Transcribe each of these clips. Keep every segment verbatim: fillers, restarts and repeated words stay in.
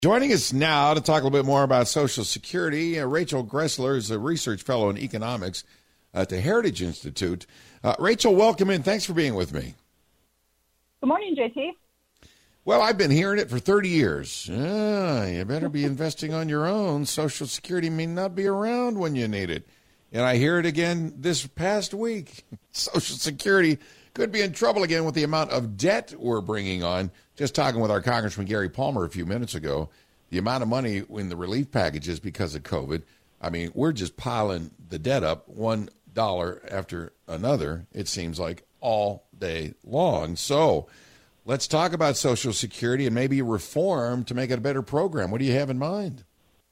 Joining us now to talk a little bit more about Social Security, uh, Rachel Gressler is a research fellow in economics at the Heritage Institute. Uh, Rachel, welcome in. Thanks for being with me. Good morning, J T. Well, I've been hearing it for thirty years. Ah, you better be investing on your own. Social Security may not be around when you need it. And I hear it again this past week. Social Security could be in trouble again with the amount of debt we're bringing on. Just talking with our Congressman Gary Palmer a few minutes ago, the amount of money in the relief packages because of COVID, I mean, we're just piling the debt up one dollar after another, it seems like, all day long. So let's talk about Social Security and maybe reform to make it a better program. What do you have in mind?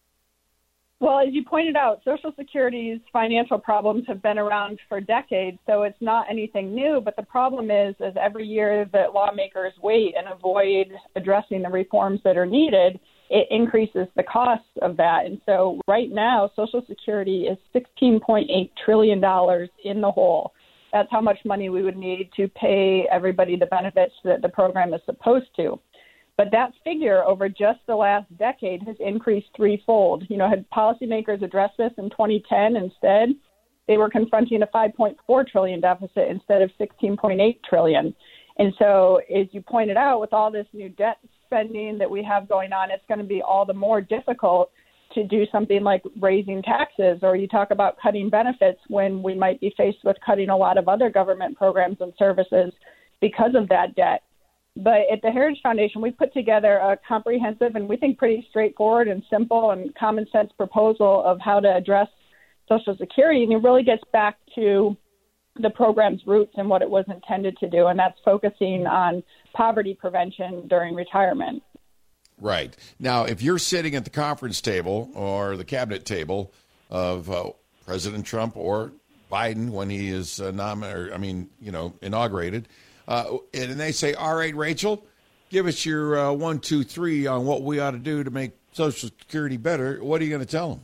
Well, as you pointed out, Social Security's financial problems have been around for decades, so it's not anything new. But the problem is, is every year that lawmakers wait and avoid addressing the reforms that are needed, it increases the cost of that. And so right now, Social Security is sixteen point eight trillion dollars in the hole. That's how much money we would need to pay everybody the benefits that the program is supposed to. But that figure over just the last decade has increased threefold. You know, had policymakers addressed this in twenty ten instead, they were confronting a five point four trillion dollars deficit instead of sixteen point eight trillion dollars. And so, as you pointed out, with all this new debt spending that we have going on, it's going to be all the more difficult to do something like raising taxes, or you talk about cutting benefits when we might be faced with cutting a lot of other government programs and services because of that debt. But at the Heritage Foundation, we put together a comprehensive and we think pretty straightforward and simple and common sense proposal of how to address Social Security. And it really gets back to the program's roots and what it was intended to do, and that's focusing on poverty prevention during retirement. Right. Now, if you're sitting at the conference table or the cabinet table of uh, President Trump or Biden when he is uh, nominated, I mean, you know, inaugurated, Uh, and they say, all right, Rachel, give us your uh, one, two, three on what we ought to do to make Social Security better. What are you going to tell them?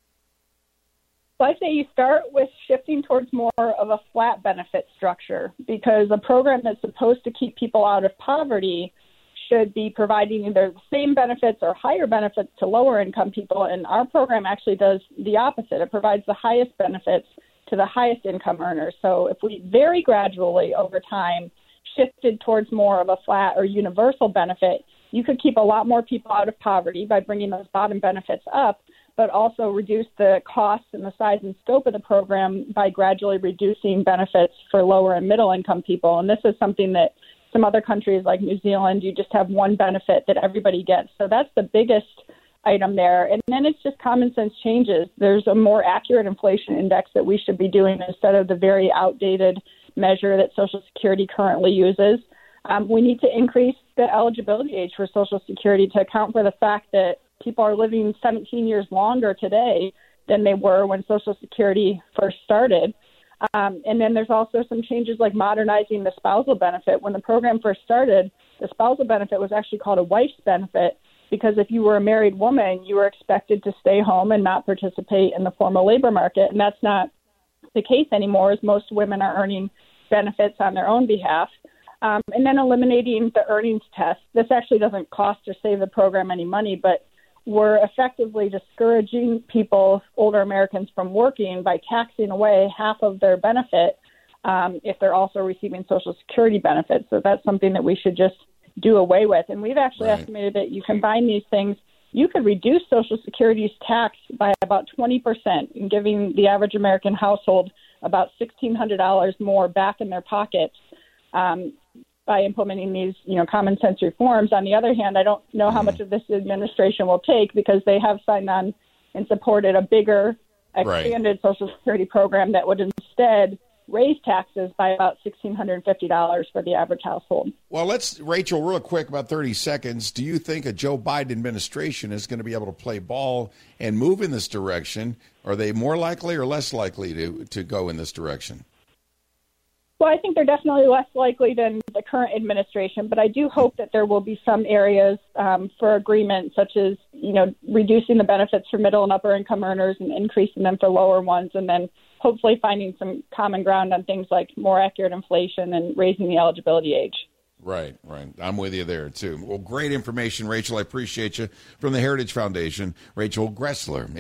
Well, I say you start with shifting towards more of a flat benefit structure, because a program that's supposed to keep people out of poverty should be providing either the same benefits or higher benefits to lower income people. And our program actually does the opposite. It provides the highest benefits to the highest income earners. So if we very gradually over time shifted towards more of a flat or universal benefit, you could keep a lot more people out of poverty by bringing those bottom benefits up, but also reduce the cost and the size and scope of the program by gradually reducing benefits for lower and middle income people. And this is something that some other countries like New Zealand, you just have one benefit that everybody gets. So that's the biggest item there. And then it's just common sense changes. There's a more accurate inflation index that we should be doing instead of the very outdated measure that Social Security currently uses. Um, we need to increase the eligibility age for Social Security to account for the fact that people are living seventeen years longer today than they were when Social Security first started. Um, and then there's also some changes like modernizing the spousal benefit. When the program first started, the spousal benefit was actually called a wife's benefit, because if you were a married woman, you were expected to stay home and not participate in the formal labor market. And that's not the case anymore, as most women are earning benefits on their own behalf. Um, and then eliminating the earnings test. This actually doesn't cost or save the program any money, but we're effectively discouraging people, older Americans, from working by taxing away half of their benefit um, if they're also receiving Social Security benefits. So that's something that we should just do away with. And we've actually right. estimated that you combine these things, you could reduce Social Security's tax by about twenty percent, in giving the average American household about sixteen hundred dollars more back in their pockets um, by implementing these, you know, common sense reforms. On the other hand, I don't know how much of this administration will take, because they have signed on and supported a bigger, expanded right. Social Security program that would instead raise taxes by about one thousand six hundred fifty dollars for the average household. Well, let's, Rachel, real quick, about thirty seconds. Do you think a Joe Biden administration is going to be able to play ball and move in this direction? Are they more likely or less likely to, to go in this direction? Well, I think they're definitely less likely than the current administration, but I do hope that there will be some areas um, for agreement, such as, you know, reducing the benefits for middle and upper income earners and increasing them for lower ones, and then hopefully finding some common ground on things like more accurate inflation and raising the eligibility age. Right, right. I'm with you there, too. Well, great information, Rachel. I appreciate you. From the Heritage Foundation, Rachel Gressler.